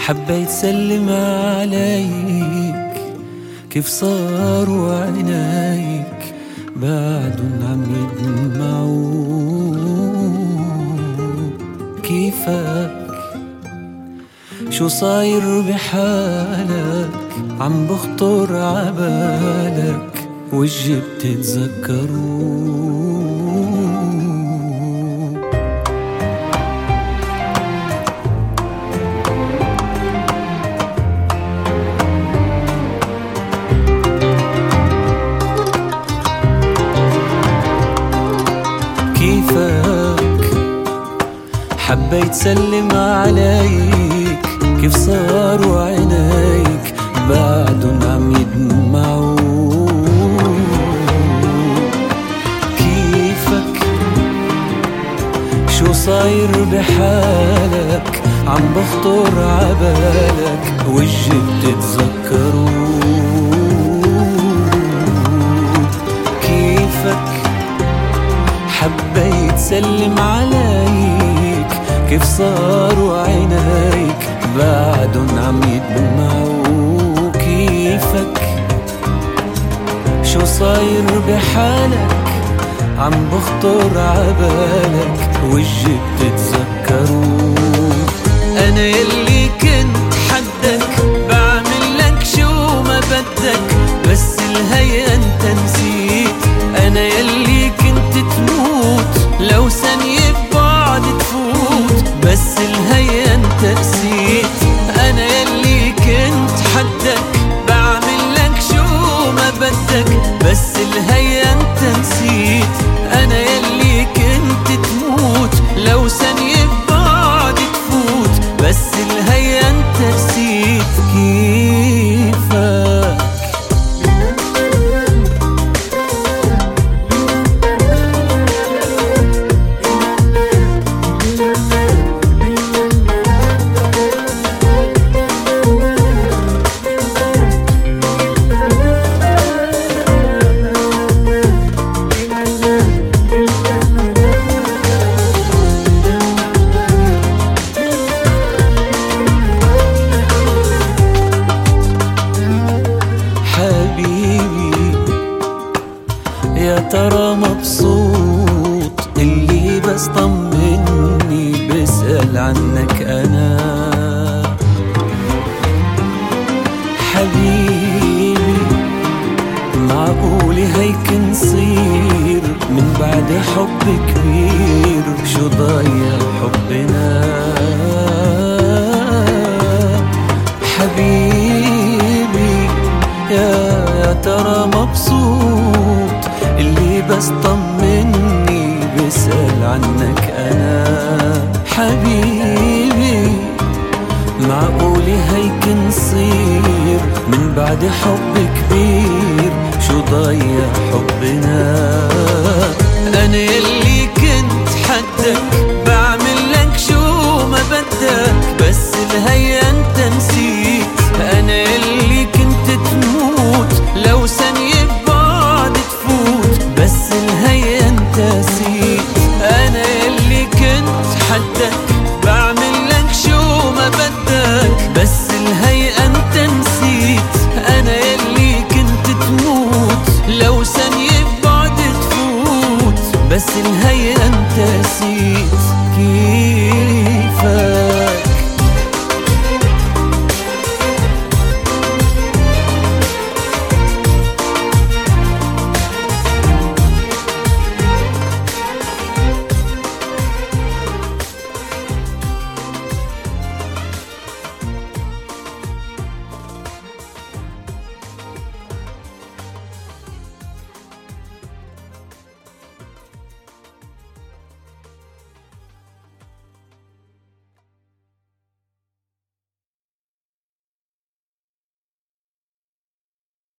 حبيت سلم عليك، كيف صاروا عينيك بعدن عم يدمعوا؟ كيفك؟ شو صاير بحالك؟ عم بخطر عبالك وجي بتتذكروا؟ كيفك؟ حبيت سلم عليك، كيف صاروا عينيك بعدن عم يدمعوا؟ كيفك؟ شو صاير بحالك؟ عم بخطر عبالك وجي بتتذكروا؟ كيفك؟ حبيت سلم عليك، كيف صاروا عينيك بعدن عم يدمعوا؟ كيفك؟ شو صاير بحالك؟ عم بخطر عبالك وجي بتتذكروا؟ أنا يلي كنت حدك بعملك شو ما بدك، بس الهي أنت نسيت. أنا يلي كنت تموت لو ثانية ببعد تفوت، بس الهي أنت قسيت. أنا يلي كنت حدك بعملك شو ما بدك، بس الهي أنت نسيت. أنا يلي كنت تموت لو ثانية ببعد تفوت، بس الهي أنت قسيت. كيفك؟ يا ترى مبسوط؟ اللي بس طمني بسأل عنك أنا. حبيبي معقولة هيك نصير من بعد حب كبير؟ شو ضايع حبنا؟ حبيبي يا ترى مبسوط؟ اللي بس طمني بسأل عنك أنا. حبيبي معقولة هيك نصير من بعد حب كبير؟ شو ضايع حبنا؟ أنا يلي كنت حدك بعملك شو ما بدك، بس الهي أنت نسيت. أنا يلي كنت تموت لو ثانية ببعد تفوت، بس الهي أنت نسيت. أنا يلي كنت حدك بعملك شو ما بدك، بس الهي أنت نسيت. أنا يلي كنت تموت لو ثانية ببعد تفوت، بس الهي أنت نسيت. كيف